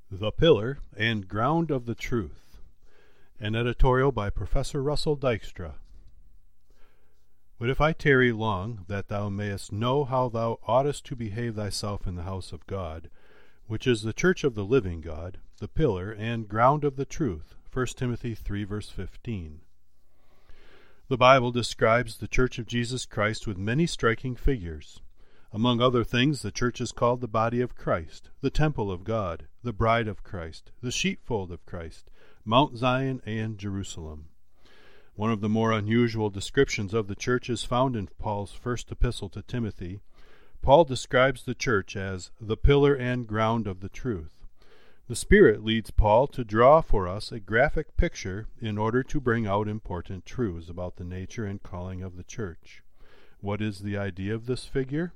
The Pillar and Ground of the Truth. An editorial by Professor Russell Dykstra. But if I tarry long, that thou mayest know how thou oughtest to behave thyself in the house of God, which is the church of the living God, the pillar and ground of the truth. 1 Timothy 3 verse 15. The Bible describes the church of Jesus Christ with many striking figures. Among other things, the church is called the body of Christ, the temple of God, the bride of Christ, the sheepfold of Christ, Mount Zion, and Jerusalem. One of the more unusual descriptions of the church is found in Paul's first epistle to Timothy. Paul describes the church as the pillar and ground of the truth. The Spirit leads Paul to draw for us a graphic picture in order to bring out important truths about the nature and calling of the church. What is the idea of this figure?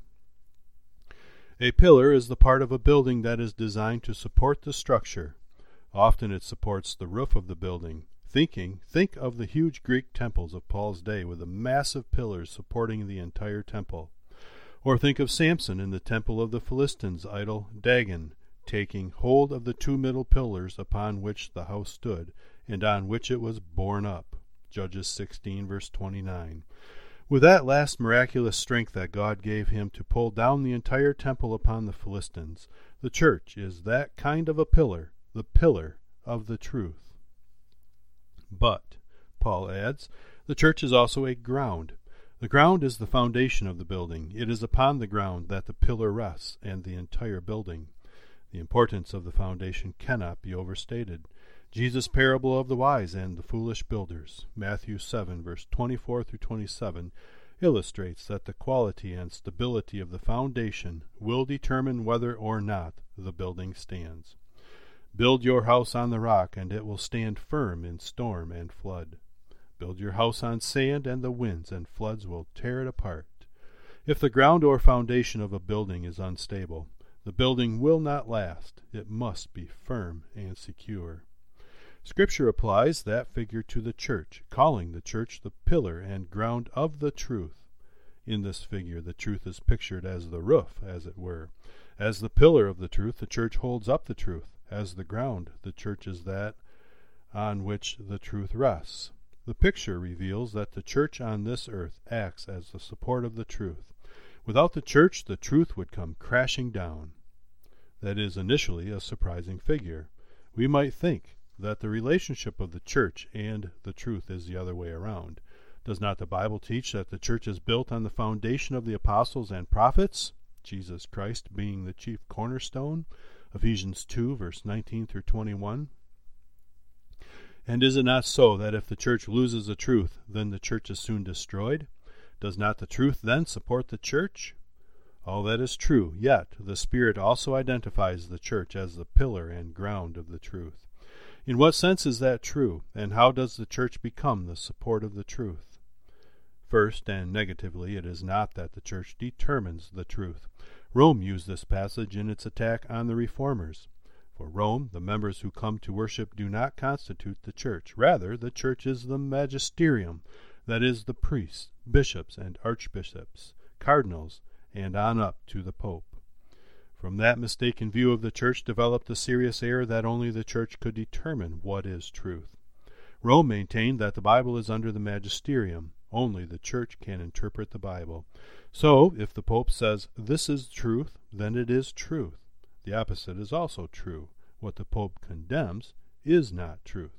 A pillar is the part of a building that is designed to support the structure. Often it supports the roof of the building. Think of the huge Greek temples of Paul's day with the massive pillars supporting the entire temple. Or think of Samson in the temple of the Philistines' idol Dagon, taking hold of the two middle pillars upon which the house stood, and on which it was borne up. Judges 16 verse 29. With that last miraculous strength that God gave him to pull down the entire temple upon the Philistines, the church is that kind of a pillar, the pillar of the truth. But, Paul adds, the church is also a ground. The ground is the foundation of the building. It is upon the ground that the pillar rests and the entire building. The importance of the foundation cannot be overstated. Jesus' parable of the wise and the foolish builders, Matthew 7, verse 24 through 27, illustrates that the quality and stability of the foundation will determine whether or not the building stands. Build your house on the rock, and it will stand firm in storm and flood. Build your house on sand, and the winds and floods will tear it apart. If the ground or foundation of a building is unstable, the building will not last. It must be firm and secure. Scripture applies that figure to the church, calling the church the pillar and ground of the truth. In this figure, the truth is pictured as the roof, as it were. As the pillar of the truth, the church holds up the truth. As the ground, the church is that on which the truth rests. The picture reveals that the church on this earth acts as the support of the truth. Without the church, the truth would come crashing down. That is initially a surprising figure. We might think that the relationship of the church and the truth is the other way around. Does not the Bible teach that the church is built on the foundation of the apostles and prophets, Jesus Christ being the chief cornerstone? Ephesians 2, verse 19 through 21. And is it not so that if the church loses the truth, then the church is soon destroyed? Does not the truth then support the church? All that is true, yet the Spirit also identifies the church as the pillar and ground of the truth. In what sense is that true, and how does the church become the support of the truth? First, and negatively, it is not that the church determines the truth. Rome used this passage in its attack on the reformers. For Rome, the members who come to worship do not constitute the church. Rather, the church is the magisterium, that is, the priests, bishops, and archbishops, cardinals, and on up to the Pope. From that mistaken view of the church developed the serious error that only the church could determine what is truth. Rome maintained that the Bible is under the magisterium. Only the church can interpret the Bible. So, if the Pope says, "This is truth," then it is truth. The opposite is also true. What the Pope condemns is not truth.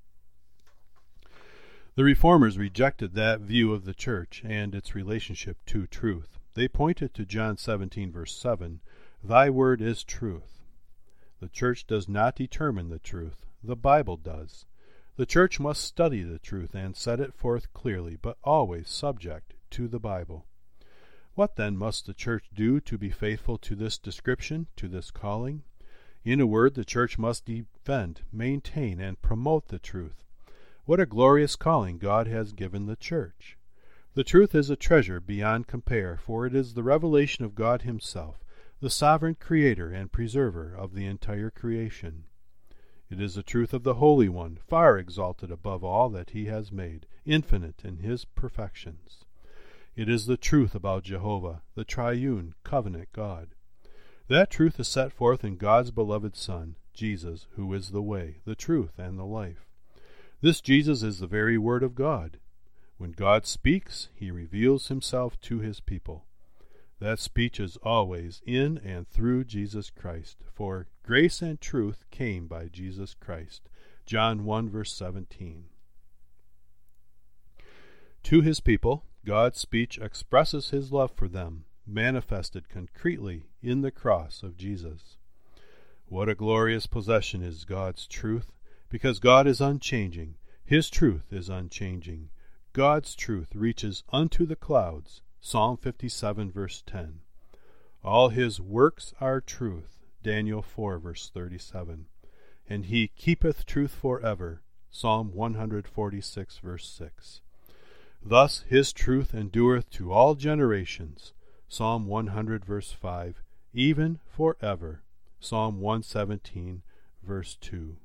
The Reformers rejected that view of the church and its relationship to truth. They pointed to John 17, verse 7, "Thy word is truth." The church does not determine the truth. The Bible does. The church must study the truth and set it forth clearly, but always subject to the Bible. What then must the church do to be faithful to this description, to this calling? In a word, the church must defend, maintain, and promote the truth. What a glorious calling God has given the church! The truth is a treasure beyond compare, for it is the revelation of God Himself, the sovereign Creator and Preserver of the entire creation. It is the truth of the Holy One, far exalted above all that He has made, infinite in His perfections. It is the truth about Jehovah, the triune covenant God. That truth is set forth in God's beloved Son, Jesus, who is the way, the truth, and the life. This Jesus is the very Word of God. When God speaks, he reveals himself to his people. That speech is always in and through Jesus Christ, for grace and truth came by Jesus Christ. John 1, verse 17. To his people, God's speech expresses his love for them, manifested concretely in the cross of Jesus. What a glorious possession is God's truth, because God is unchanging. His truth is unchanging. God's truth reaches unto the clouds. Psalm 57, verse 10. All his works are truth. Daniel 4, verse 37. And he keepeth truth forever. Psalm 146, verse 6. Thus his truth endureth to all generations. Psalm 100, verse 5. Even forever. Psalm 117, verse 2.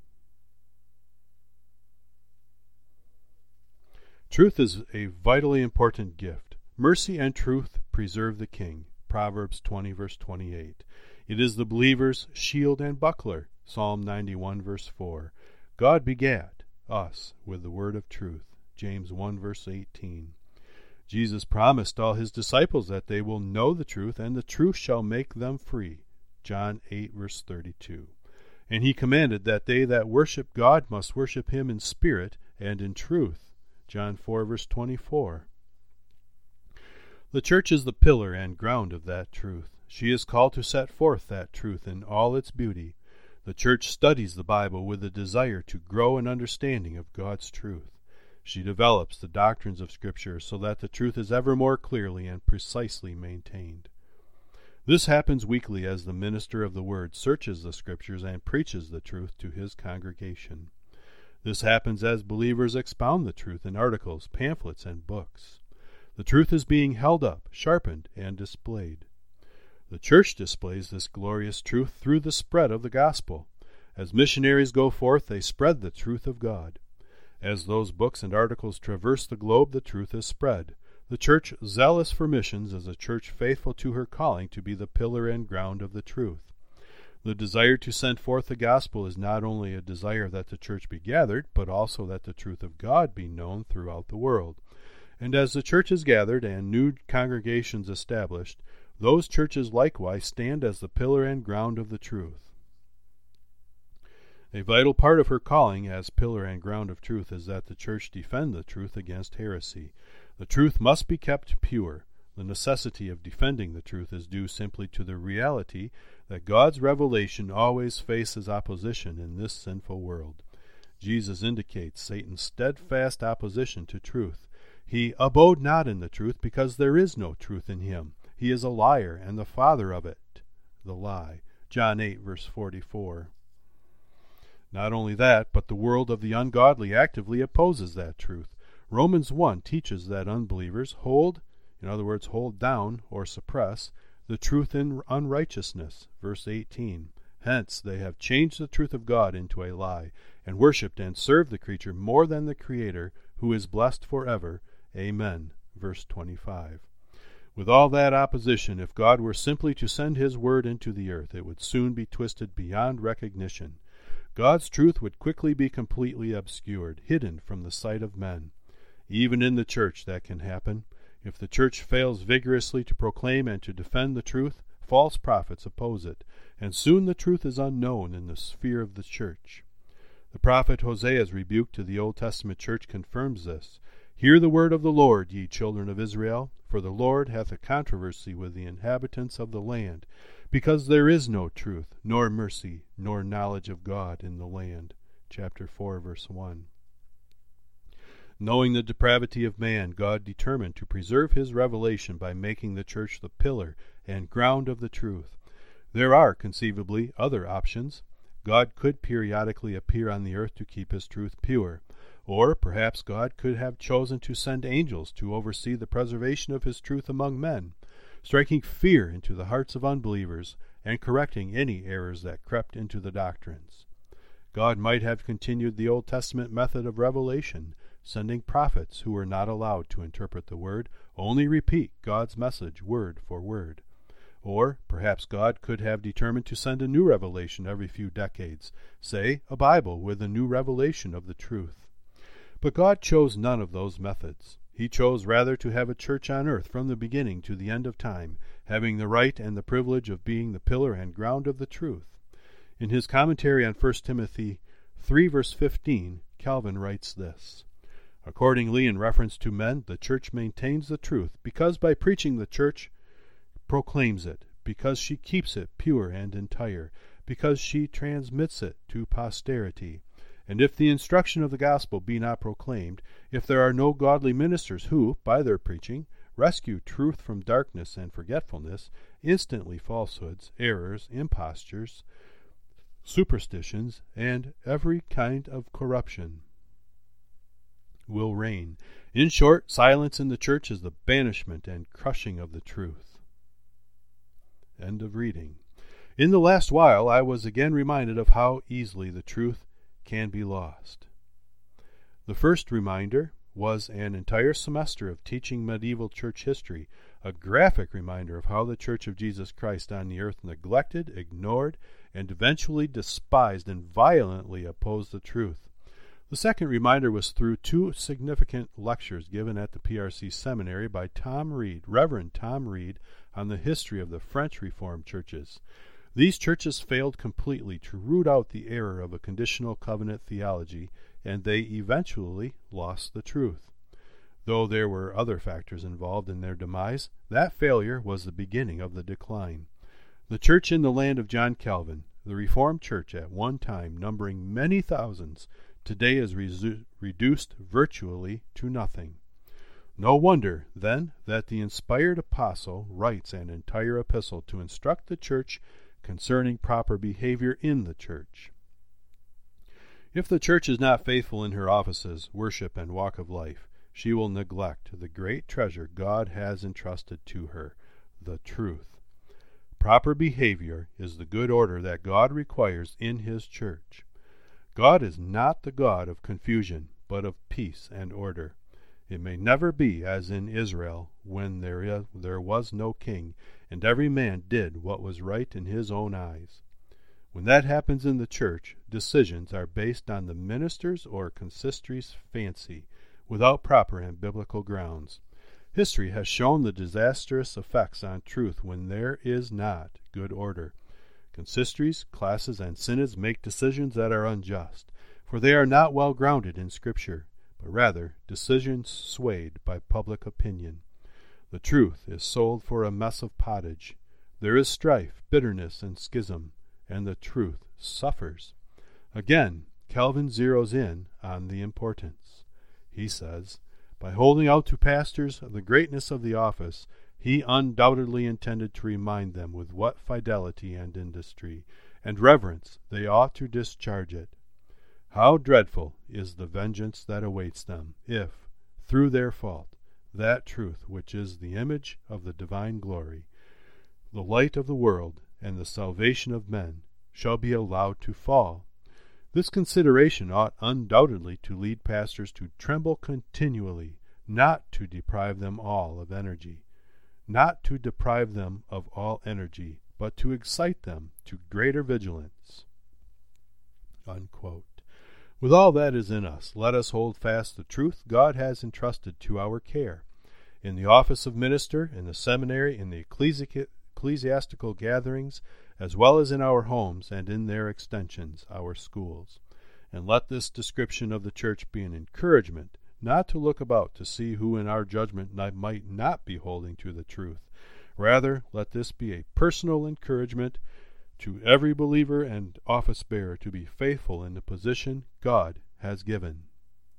Truth is a vitally important gift. Mercy and truth preserve the king. Proverbs 20, verse 28. It is the believer's shield and buckler. Psalm 91, verse 4. God begat us with the word of truth. James 1, verse 18. Jesus promised all his disciples that they will know the truth, and the truth shall make them free. John 8, verse 32. And he commanded that they that worship God must worship him in spirit and in truth. John 4, verse 24. The church is the pillar and ground of that truth. She is called to set forth that truth in all its beauty. The church studies the Bible with a desire to grow in understanding of God's truth. She develops the doctrines of Scripture so that the truth is ever more clearly and precisely maintained. This happens weekly as the minister of the Word searches the Scriptures and preaches the truth to his congregation. This happens as believers expound the truth in articles, pamphlets, and books. The truth is being held up, sharpened, and displayed. The church displays this glorious truth through the spread of the gospel. As missionaries go forth, they spread the truth of God. As those books and articles traverse the globe, the truth is spread. The church zealous for missions is a church faithful to her calling to be the pillar and ground of the truth. The desire to send forth the gospel is not only a desire that the church be gathered, but also that the truth of God be known throughout the world. And as the church is gathered and new congregations established, those churches likewise stand as the pillar and ground of the truth. A vital part of her calling as pillar and ground of truth is that the church defend the truth against heresy. The truth must be kept pure. The necessity of defending the truth is due simply to the reality that God's revelation always faces opposition in this sinful world. Jesus indicates Satan's steadfast opposition to truth. He abode not in the truth because there is no truth in him. He is a liar and the father of it, the lie. John 8, verse 44. Not only that, but the world of the ungodly actively opposes that truth. Romans 1 teaches that unbelievers hold down or suppress the truth in unrighteousness. Verse 18. Hence they have changed the truth of God into a lie, and worshipped and served the creature more than the Creator, who is blessed forever. Amen. Verse 25. With all that opposition, if God were simply to send his word into the earth, it would soon be twisted beyond recognition. God's truth would quickly be completely obscured, hidden from the sight of men. Even in the church that can happen. If the church fails vigorously to proclaim and to defend the truth, false prophets oppose it, and soon the truth is unknown in the sphere of the church. The prophet Hosea's rebuke to the Old Testament church confirms this. Hear the word of the Lord, ye children of Israel, for the Lord hath a controversy with the inhabitants of the land, because there is no truth, nor mercy, nor knowledge of God in the land. Chapter 4, verse 1. Knowing the depravity of man, God determined to preserve his revelation by making the church the pillar and ground of the truth. There are, conceivably, other options. God could periodically appear on the earth to keep his truth pure. Or perhaps God could have chosen to send angels to oversee the preservation of his truth among men, striking fear into the hearts of unbelievers and correcting any errors that crept into the doctrines. God might have continued the Old Testament method of revelation, sending prophets who were not allowed to interpret the word, only repeat God's message word for word. Or perhaps God could have determined to send a new revelation every few decades, say, a Bible with a new revelation of the truth. But God chose none of those methods. He chose rather to have a church on earth from the beginning to the end of time, having the right and the privilege of being the pillar and ground of the truth. In his commentary on 1 Timothy 3 verse 15, Calvin writes this: "Accordingly, in reference to men, the church maintains the truth, because by preaching the church proclaims it, because she keeps it pure and entire, because she transmits it to posterity. And if the instruction of the gospel be not proclaimed, if there are no godly ministers who, by their preaching, rescue truth from darkness and forgetfulness, instantly falsehoods, errors, impostures, superstitions, and every kind of corruption will reign. In short, silence in the church is the banishment and crushing of the truth." End of reading. In the last while, I was again reminded of how easily the truth can be lost. The first reminder was an entire semester of teaching medieval church history, a graphic reminder of how the Church of Jesus Christ on the earth neglected, ignored, and eventually despised and violently opposed the truth. The second reminder was through two significant lectures given at the PRC Seminary by Tom Reed, Reverend Tom Reed, on the history of the French Reformed churches. These churches failed completely to root out the error of a conditional covenant theology, and they eventually lost the truth. Though there were other factors involved in their demise, that failure was the beginning of the decline. The church in the land of John Calvin, the Reformed Church at one time numbering many thousands, today is reduced virtually to nothing. No wonder, then, that the inspired apostle writes an entire epistle to instruct the church concerning proper behavior in the church. If the church is not faithful in her offices, worship, and walk of life, she will neglect the great treasure God has entrusted to her, the truth. Proper behavior is the good order that God requires in his church. God is not the God of confusion, but of peace and order. It may never be as in Israel, when there was no king, and every man did what was right in his own eyes. When that happens in the church, decisions are based on the minister's or consistory's fancy, without proper and biblical grounds. History has shown the disastrous effects on truth when there is not good order. Consistories, classes, and synods make decisions that are unjust, for they are not well grounded in Scripture, but rather decisions swayed by public opinion. The truth is sold for a mess of pottage. There is strife, bitterness, and schism, and the truth suffers. Again, Calvin zeroes in on the importance. He says, by holding out to pastors the greatness of the office, he undoubtedly intended to remind them with what fidelity and industry and reverence they ought to discharge it. How dreadful is the vengeance that awaits them, if, through their fault, that truth which is the image of the divine glory, the light of the world, and the salvation of men, shall be allowed to fall. This consideration ought undoubtedly to lead pastors to tremble continually, not to deprive them all of energy. Not to deprive them of all energy, but to excite them to greater vigilance." Unquote. With all that is in us, let us hold fast the truth God has entrusted to our care. In the office of minister, in the seminary, in the ecclesiastical gatherings, as well as in our homes and in their extensions, our schools. And let this description of the church be an encouragement not to look about to see who in our judgment might not be holding to the truth. Rather, let this be a personal encouragement to every believer and office bearer to be faithful in the position God has given.